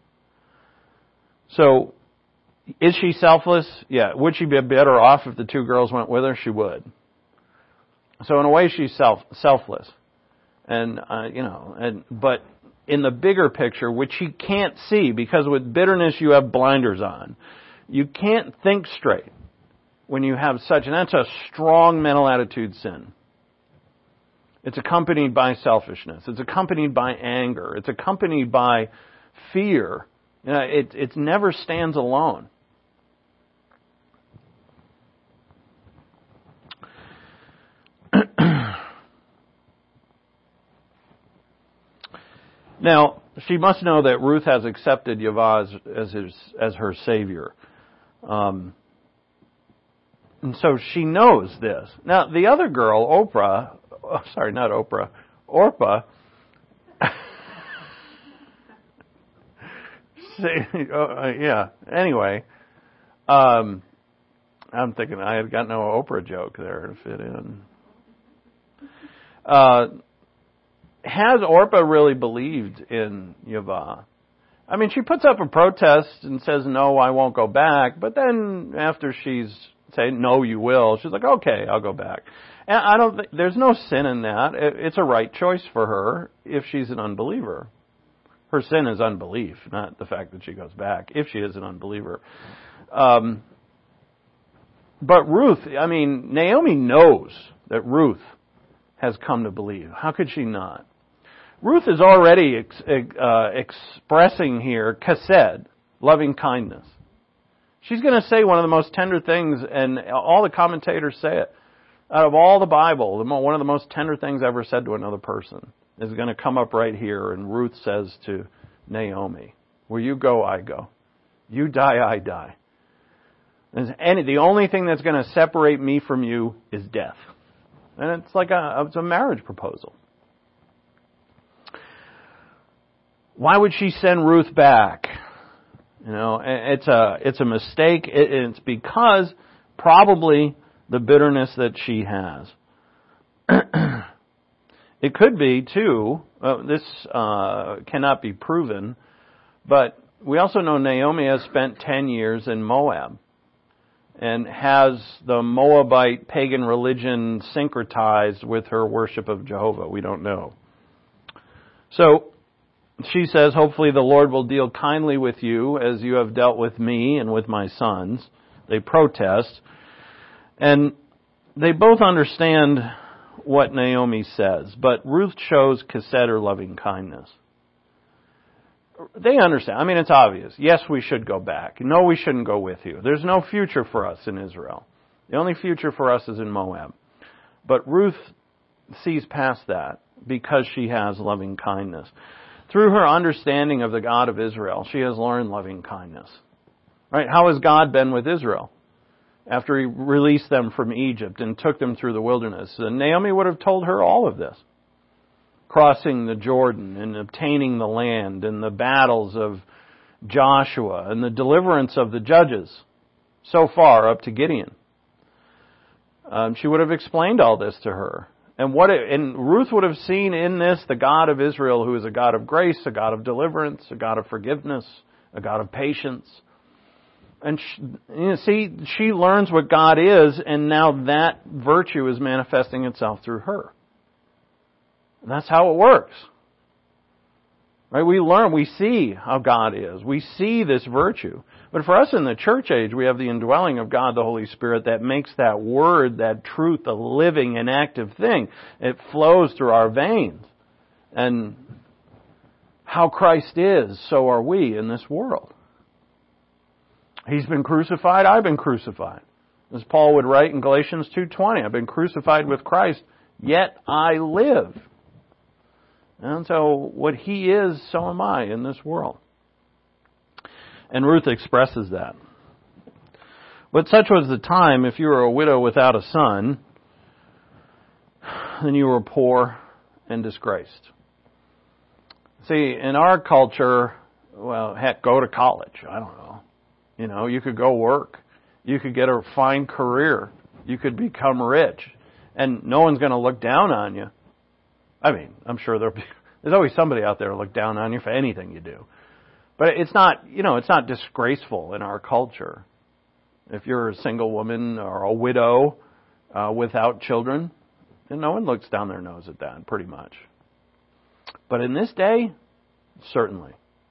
So, is she selfless? Yeah. Would she be better off if the two girls went with her? She would. So in a way, she's self selfless, and uh, you know, and but in the bigger picture, which she can't see, because with bitterness you have blinders on. You can't think straight when you have such, and that's a strong mental attitude sin. It's accompanied by selfishness. It's accompanied by anger. It's accompanied by fear. You know, it it never stands alone. Now, she must know that Ruth has accepted Yahweh as, as, his, as her Savior. Um, and so she knows this. Now, the other girl, Oprah, oh, sorry, not Oprah, Orpah, say, oh, yeah, anyway, um, I'm thinking I had got no Oprah joke there to fit in. Uh, has Orpah really believed in Yahweh? I mean, she puts up a protest and says, no, I won't go back. But then after she's say, no, you will. She's like, okay, I'll go back. And I don't think, there's no sin in that. It's a right choice for her if she's an unbeliever. Her sin is unbelief, not the fact that she goes back, if she is an unbeliever. Um, but Ruth, I mean, Naomi knows that Ruth has come to believe. How could she not? Ruth is already ex, uh, expressing here chesed, loving kindness. She's going to say one of the most tender things, and all the commentators say it. Out of all the Bible, one of the most tender things ever said to another person is going to come up right here. And Ruth says to Naomi, where you go, I go. You die, I die. And the only thing that's going to separate me from you is death. And it's like a, it's a marriage proposal. Why would she send Ruth back? You know, it's a, it's a mistake. It's because probably the bitterness that she has. It could be, too, uh, this uh, cannot be proven, but we also know Naomi has spent ten years in Moab and has the Moabite pagan religion syncretized with her worship of Jehovah. We don't know. So she says, hopefully the Lord will deal kindly with you as you have dealt with me and with my sons. They protest. And they both understand what Naomi says, but Ruth shows chesed, or loving kindness. They understand. I mean, it's obvious. Yes, we should go back. No, we shouldn't go with you. There's no future for us in Israel. The only future for us is in Moab. But Ruth sees past that because she has loving kindness. Through her understanding of the God of Israel, she has learned loving kindness. Right? How has God been with Israel after He released them from Egypt and took them through the wilderness? And Naomi would have told her all of this. Crossing the Jordan and obtaining the land and the battles of Joshua and the deliverance of the judges so far up to Gideon. Um, she would have explained all this to her. And what it, and Ruth would have seen in this the God of Israel, who is a God of grace, a God of deliverance, a God of forgiveness, a God of patience. And she, you know, see, she learns what God is, and now that virtue is manifesting itself through her. And that's how it works. Right? We learn, we see how God is. We see this virtue. But for us in the church age, we have the indwelling of God, the Holy Spirit, that makes that word, that truth, a living and active thing. It flows through our veins. And how Christ is, so are we in this world. He's been crucified, I've been crucified. As Paul would write in Galatians two twenty, I've been crucified with Christ, yet I live. And so what He is, so am I in this world. And Ruth expresses that. But such was the time, if you were a widow without a son, then you were poor and disgraced. See, in our culture, well, heck, go to college. I don't know. You know, you could go work. You could get a fine career. You could become rich. And no one's going to look down on you. I mean, I'm sure there'll be, there's always somebody out there to look down on you for anything you do. But it's not, you know, it's not disgraceful in our culture. If you're a single woman or a widow uh, without children, then no one looks down their nose at that, pretty much. But in this day, certainly.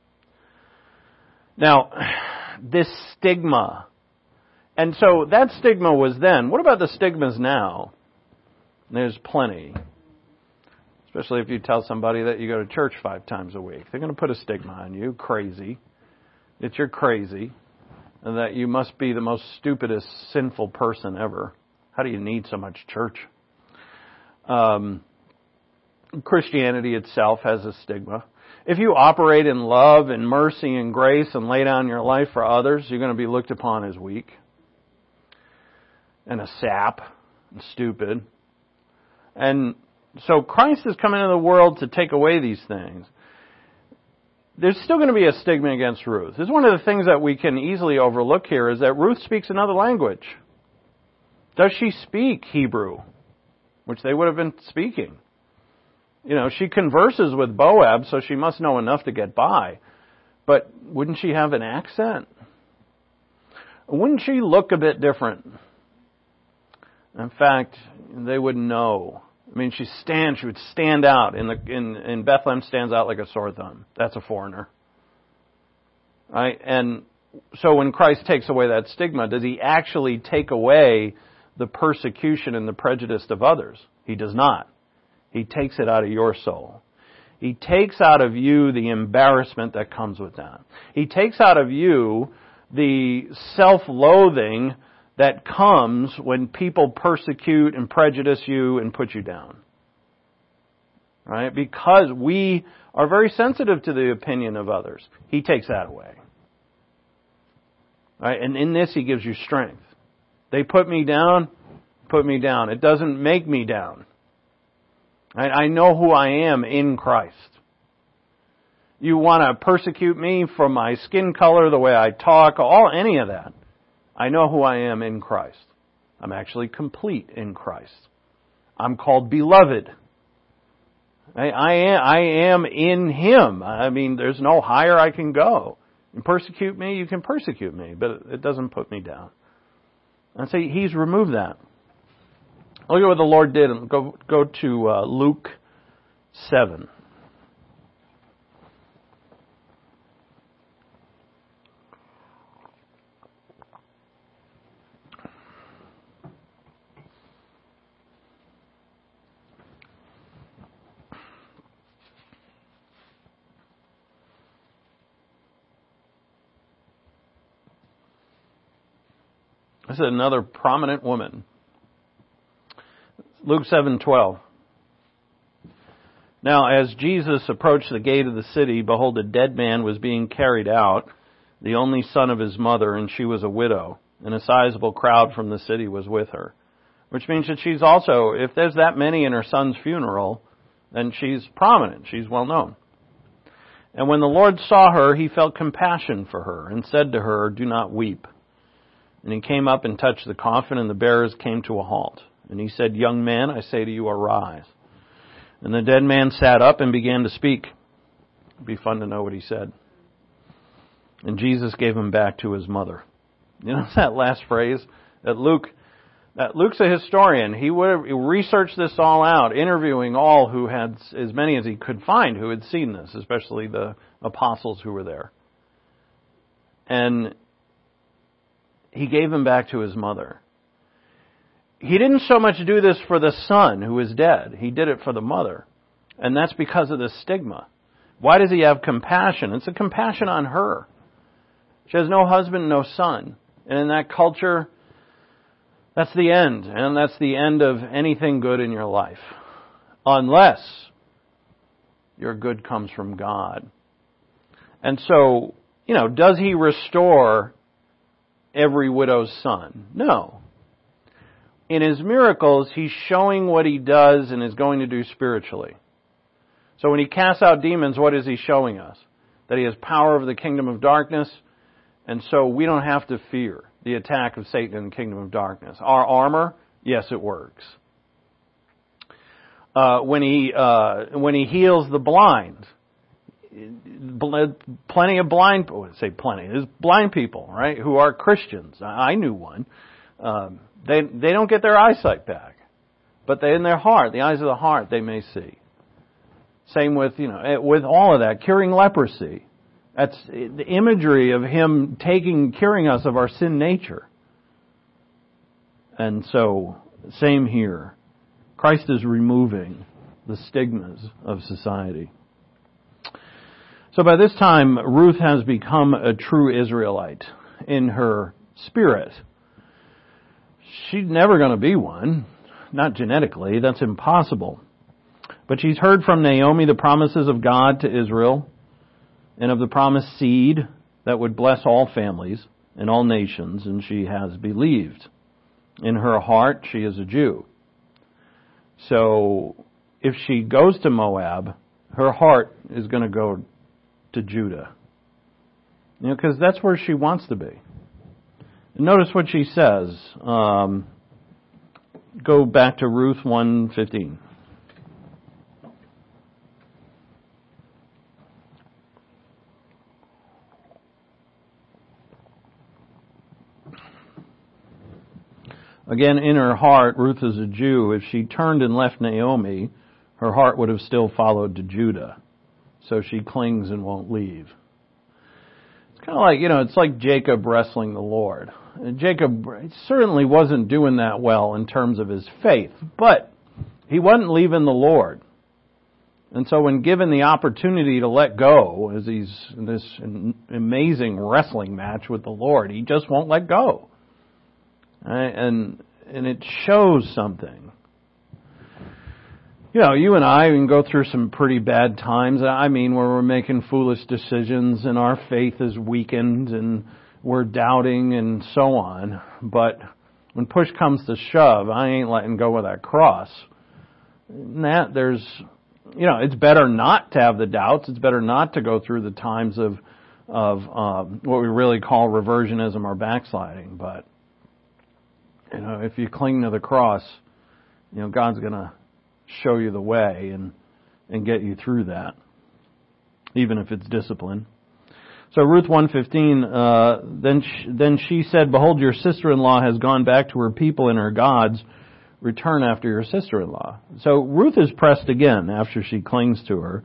Now, this stigma. And so that stigma was then. What about the stigmas now? There's plenty. Especially if you tell somebody that you go to church five times a week. They're going to put a stigma on you. Crazy. That you're crazy. And that you must be the most stupidest, sinful person ever. How do you need so much church? Um, Christianity itself has a stigma. If you operate in love and mercy and grace and lay down your life for others, you're going to be looked upon as weak. And a sap. And stupid. And so Christ is coming into the world to take away these things. There's still going to be a stigma against Ruth. This is one of the things that we can easily overlook here, is that Ruth speaks another language. Does she speak Hebrew? Which they would have been speaking. You know, she converses with Boaz, so she must know enough to get by. But wouldn't she have an accent? Wouldn't she look a bit different? In fact, they would know. I mean, she stand. She would stand out in the in in Bethlehem. Stands out like a sore thumb. That's a foreigner, right? And so, when Christ takes away that stigma, does He actually take away the persecution and the prejudice of others? He does not. He takes it out of your soul. He takes out of you the embarrassment that comes with that. He takes out of you the self-loathing that comes when people persecute and prejudice you and put you down. Right? Because we are very sensitive to the opinion of others. He takes that away. Right? And in this, He gives you strength. They put me down, put me down. It doesn't make me down. Right? I know who I am in Christ. You want to persecute me for my skin color, the way I talk, all any of that. I know who I am in Christ. I'm actually complete in Christ. I'm called beloved. I, I, am, I am in Him. I mean, there's no higher I can go. You persecute me, you can persecute me, but it doesn't put me down. And so He's removed that. Look at what the Lord did. Go, go to uh, Luke seven. This is another prominent woman. Luke seven twelve. Now, as Jesus approached the gate of the city, behold, a dead man was being carried out, the only son of his mother, and she was a widow, and a sizable crowd from the city was with her. Which means that she's also, if there's that many in her son's funeral, then she's prominent, she's well known. And when the Lord saw her, He felt compassion for her, and said to her, do not weep. And He came up and touched the coffin, and the bearers came to a halt. And He said, young man, I say to you, arise. And the dead man sat up and began to speak. It'd be fun to know what he said. And Jesus gave him back to his mother. You know that last phrase? That Luke, that Luke's a historian. He would have researched this all out, interviewing all who had, as many as he could find, who had seen this, especially the apostles who were there. And He gave him back to his mother. He didn't so much do this for the son who is dead. He did it for the mother. And that's because of the stigma. Why does He have compassion? It's a compassion on her. She has no husband, no son. And in that culture, that's the end. And that's the end of anything good in your life. Unless your good comes from God. And so, you know, does He restore every widow's son? No. In His miracles, He's showing what He does and is going to do spiritually. So when He casts out demons, what is He showing us? That He has power over the kingdom of darkness, and so we don't have to fear the attack of Satan in the kingdom of darkness. Our armor, yes, it works. Uh, when He uh, when He heals the blind, plenty of blind, oh, I say plenty, there's blind people, right, who are Christians. I knew one. Um, they they don't get their eyesight back, but they in their heart, the eyes of the heart, they may see. Same with you know with all of that, curing leprosy. That's the imagery of Him taking, curing us of our sin nature. And so, same here. Christ is removing the stigmas of society. So by this time, Ruth has become a true Israelite in her spirit. She's never going to be one, not genetically, that's impossible. But she's heard from Naomi the promises of God to Israel and of the promised seed that would bless all families and all nations, and she has believed. In her heart, she is a Jew. So if she goes to Moab, her heart is going to go to Judah. You know, because that's where she wants to be. Notice what she says. Um, go back to Ruth one fifteen. Again, in her heart, Ruth is a Jew. If she turned and left Naomi, her heart would have still followed to Judah. So she clings and won't leave. It's kind of like, you know, it's like Jacob wrestling the Lord. And Jacob certainly wasn't doing that well in terms of his faith, but he wasn't leaving the Lord. And so when given the opportunity to let go, as he's in this amazing wrestling match with the Lord, he just won't let go. And and it shows something. You know, you and I can go through some pretty bad times. I mean, where we're making foolish decisions and our faith is weakened and we're doubting and so on. But when push comes to shove, I ain't letting go of that cross. And that there's, you know, it's better not to have the doubts. It's better not to go through the times of of um, what we really call reversionism or backsliding. But you know, if you cling to the cross, you know, God's going to show you the way and and get you through that, even if it's discipline. So Ruth one fifteen, uh, then she, then she said, "Behold, your sister-in-law has gone back to her people and her gods. Return after your sister-in-law." So Ruth is pressed again after she clings to her.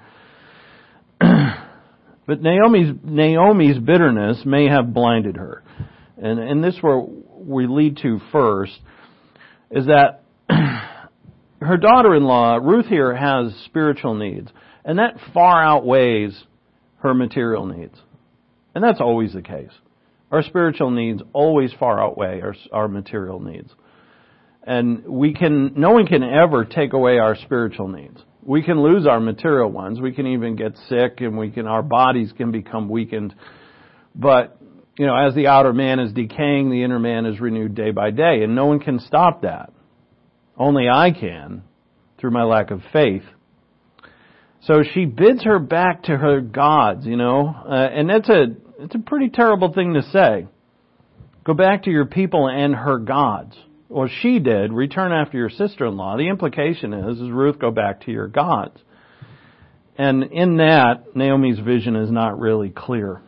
But Naomi's Naomi's bitterness may have blinded her, and and this where we lead to first is that her daughter-in-law, Ruth here, has spiritual needs, and that far outweighs her material needs. And that's always the case. Our spiritual needs always far outweigh our, our material needs. And we can, no one can ever take away our spiritual needs. We can lose our material ones. We can even get sick, and we can, our bodies can become weakened. But you know, as the outer man is decaying, the inner man is renewed day by day, and no one can stop that. Only I can, through my lack of faith. So she bids her back to her gods, you know, uh, and that's a it's a pretty terrible thing to say. Go back to your people and her gods. Well, she did. Return after your sister-in-law. The implication is, is Ruth, go back to your gods. And in that, Naomi's vision is not really clear.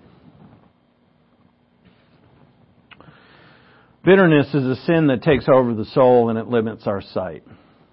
Bitterness is a sin that takes over the soul and it limits our sight.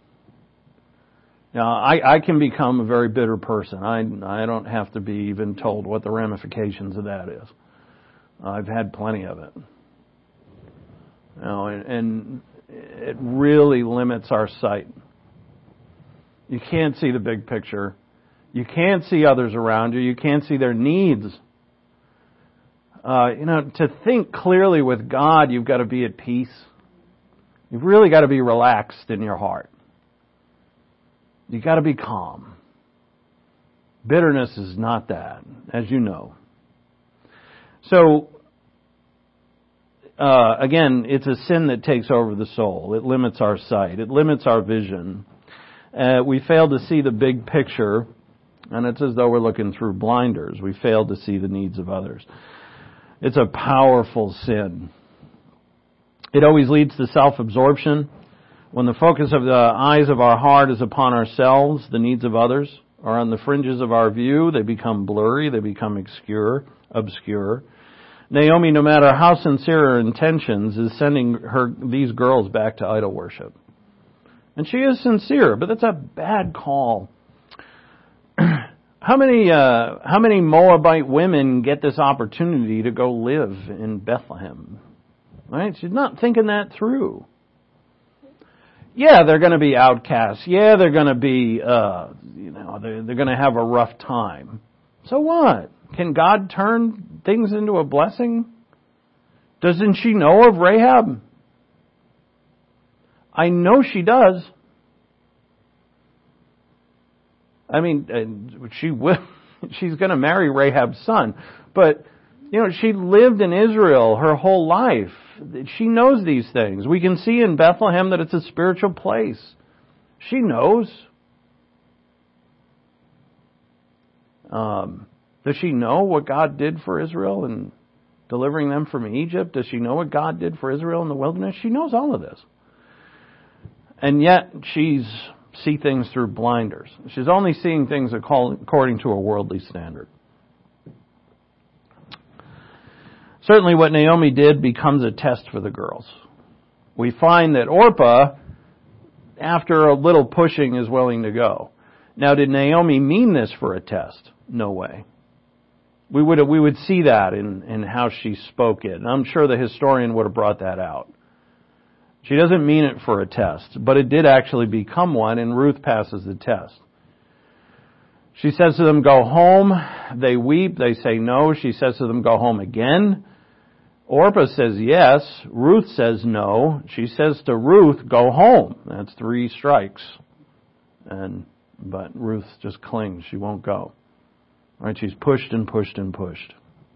Now, I, I can become a very bitter person. I, I don't have to be even told what the ramifications of that is. I've had plenty of it. You know, and, and it really limits our sight. You can't see the big picture. You can't see others around you. You can't see their needs. Uh, you know, to think clearly with God, you've got to be at peace. You've really got to be relaxed in your heart. You've got to be calm. Bitterness is not that, as you know. So, uh, again, it's a sin that takes over the soul. It limits our sight. It limits our vision. Uh, we fail to see the big picture, and it's as though we're looking through blinders. We fail to see the needs of others. It's a powerful sin. It always leads to self-absorption. When the focus of the eyes of our heart is upon ourselves, the needs of others are on the fringes of our view. They become blurry. They become obscure. obscure. Naomi, no matter how sincere her intentions, is sending her these girls back to idol worship. And she is sincere, but that's a bad call. How many uh, how many Moabite women get this opportunity to go live in Bethlehem? Right? She's not thinking that through. Yeah, they're going to be outcasts. Yeah, they're going to be, uh, you know, they're, they're going to have a rough time. So what? Can God turn things into a blessing? Doesn't she know of Rahab? I know she does. I mean, she will, she's going to marry Rahab's son. But, you know, she lived in Israel her whole life. She knows these things. We can see in Bethlehem that it's a spiritual place. She knows. Um, does she know what God did for Israel in delivering them from Egypt? Does she know what God did for Israel in the wilderness? She knows all of this. And yet she's see things through blinders. She's only seeing things according to a worldly standard. Certainly what Naomi did becomes a test for the girls. we find that Orpah, after a little pushing, is willing to go. Now, did Naomi mean this for a test? No way. We would we would see that in, in how she spoke it. And I'm sure the historian would have brought that out. She doesn't mean it for a test, but it did actually become one, and Ruth passes the test. She says to them, go home. They weep. They say no. She says to them, go home again. Orpah says yes. Ruth says no. She says to Ruth, go home. That's three strikes. And but Ruth just clings. She won't go. Right? She's pushed and pushed and pushed.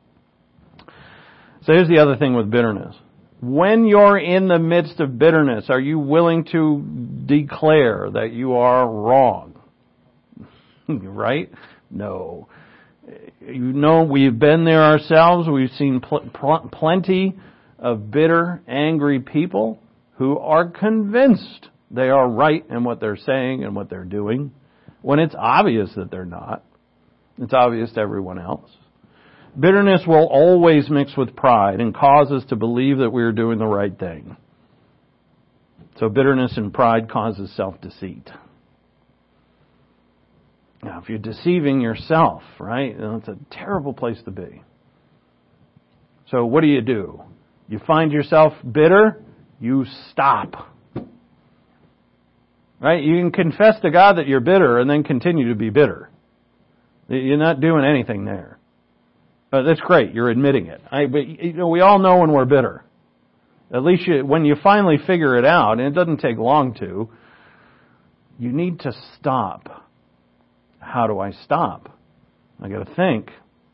So here's the other thing with bitterness. When you're in the midst of bitterness, are you willing to declare that you are wrong? Right? No. You know, we've been there ourselves. We've seen pl- pl- plenty of bitter, angry people who are convinced they are right in what they're saying and what they're doing, when it's obvious that they're not. It's obvious to everyone else. Bitterness will always mix with pride and cause us to believe that we are doing the right thing. So bitterness and pride causes self-deceit. Now, if you're deceiving yourself, right, it's a terrible place to be. So what do you do? You find yourself bitter, you stop. Right? You can confess to God that you're bitter and then continue to be bitter. You're not doing anything there. Uh, that's great. You're admitting it. I, but you know, we all know when we're bitter. At least you, when you finally figure it out, and it doesn't take long to, you need to stop. How do I stop? I got to think.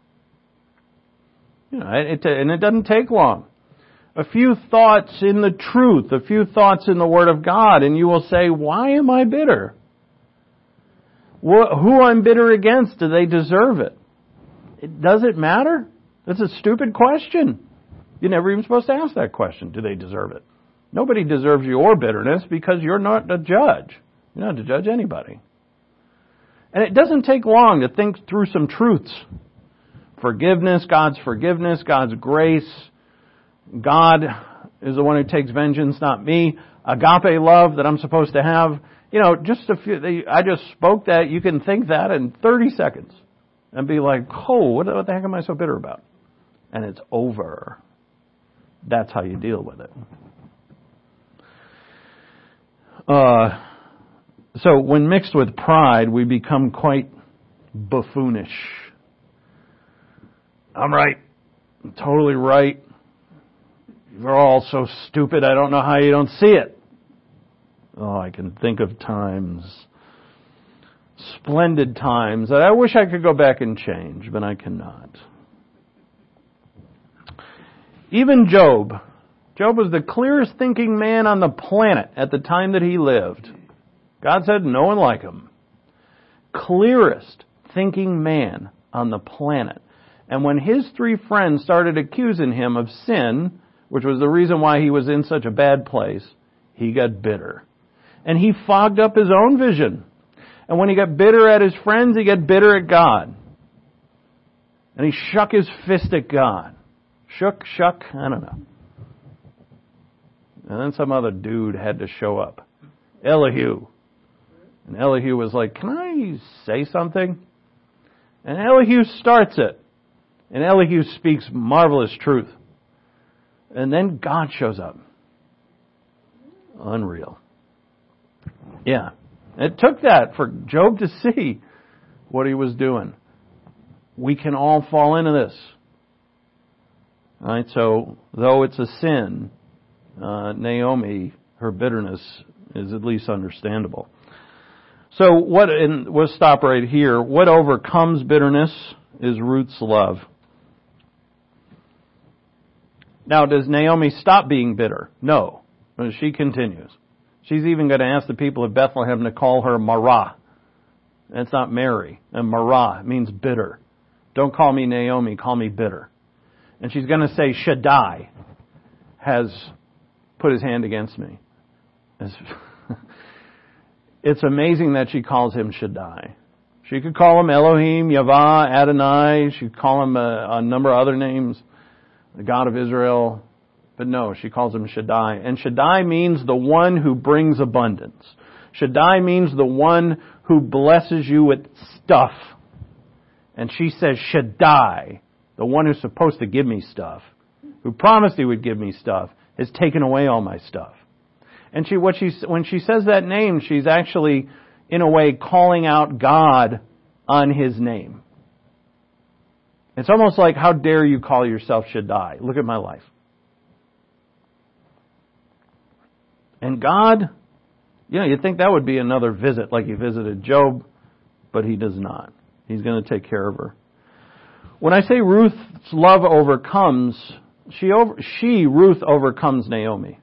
You know, it, and it doesn't take long. A few thoughts in the truth, a few thoughts in the Word of God, and you will say, why am I bitter? Who I'm bitter against, do they deserve it? It does it matter? That's a stupid question. You're never even supposed to ask that question. Do they deserve it? Nobody deserves your bitterness because you're not a judge. You're not to judge anybody. And it doesn't take long to think through some truths. Forgiveness, God's forgiveness, God's grace. God is the one who takes vengeance, not me. Agape love that I'm supposed to have. You know, just a few, I just spoke that. You can think that in thirty seconds and be like, oh, what, what the heck am I so bitter about? And it's over. That's how you deal with it. Uh, so when mixed with pride, we become quite buffoonish. I'm right. I'm totally right. You're all so stupid, I don't know how you don't see it. Oh, I can think of times, splendid times, that I wish I could go back and change, but I cannot. Even Job. Job was the clearest thinking man on the planet at the time that he lived. God said no one like him. Clearest thinking man on the planet. And when his three friends started accusing him of sin, which was the reason why he was in such a bad place, he got bitter. And he fogged up his own vision. And when he got bitter at his friends, he got bitter at God. And he shook his fist at God. Shook, shuck, I don't know. And then some other dude had to show up. Elihu. And Elihu was like, can I say something? And Elihu starts it. And Elihu speaks marvelous truth. And then God shows up. Unreal. Yeah. It took that for Job to see what he was doing. We can all fall into this. All right, so though it's a sin, uh, Naomi, her bitterness is at least understandable. So what, and we'll stop right here. What overcomes bitterness is Ruth's love. Now, does Naomi stop being bitter? No. She continues. She's even going to ask the people of Bethlehem to call her Marah. That's not Mary. And Marah means bitter. Don't call me Naomi, call me bitter. And she's going to say Shaddai has put his hand against me. It's, it's amazing that she calls him Shaddai. She could call him Elohim, Yahweh, Adonai. She could call him a, a number of other names. The God of Israel. But no, she calls him Shaddai. And Shaddai means the one who brings abundance. Shaddai means the one who blesses you with stuff. And she says Shaddai, the one who's supposed to give me stuff, who promised he would give me stuff, has taken away all my stuff. And she, what she, when she says that name, she's actually, in a way, calling out God on His name. It's almost like, how dare you call yourself Shaddai? Look at my life. And God, you know, you'd think that would be another visit like He visited Job, but He does not. He's going to take care of her. When I say Ruth's love overcomes, she, over, she Ruth, overcomes Naomi.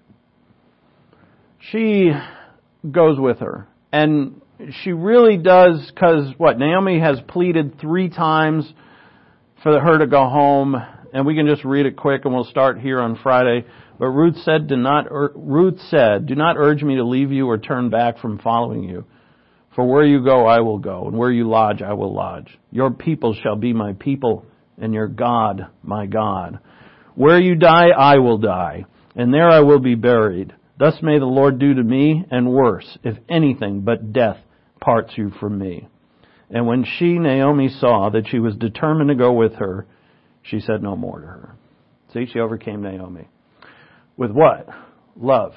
She goes with her. And she really does, because what? Naomi has pleaded three times for her to go home. And we can just read it quick and we'll start here on Friday. But Ruth said, do not, Ruth said, do not urge me to leave you or turn back from following you. For where you go, I will go, and where you lodge, I will lodge. Your people shall be my people, and your God, my God. Where you die, I will die, and there I will be buried. Thus may the Lord do to me, and worse, if anything but death parts you from me. And when she, Naomi, saw that she was determined to go with her, she said no more to her. See, she overcame Naomi. With what? Love.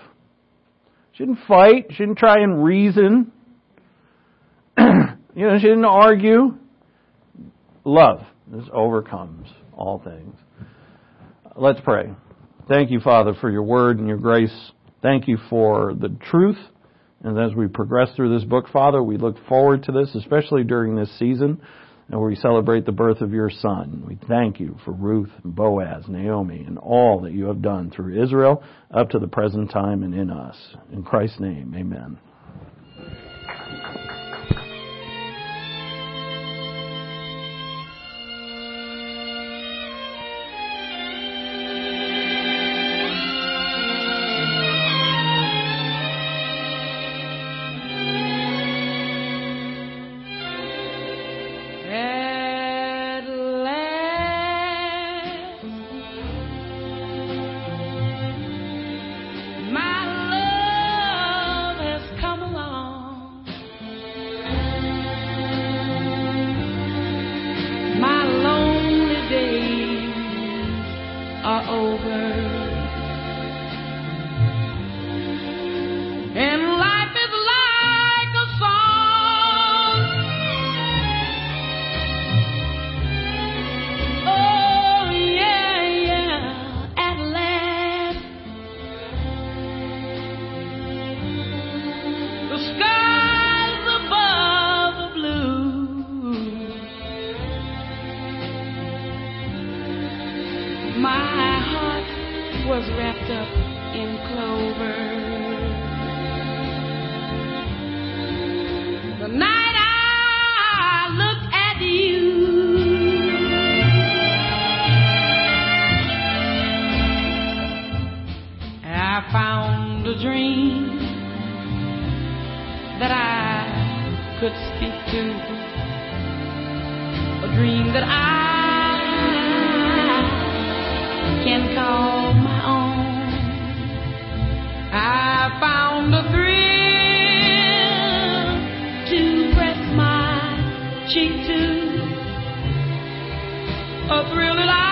She didn't fight. She didn't try and reason. You know, she didn't argue. Love. This overcomes all things. Let's pray. Thank you, Father, for your word and your grace. Thank you for the truth. And as we progress through this book, Father, we look forward to this, especially during this season, and where we celebrate the birth of your Son. We thank you for Ruth and Boaz, Naomi, and all that you have done through Israel up to the present time and in us. In Christ's name, amen. A thrill that I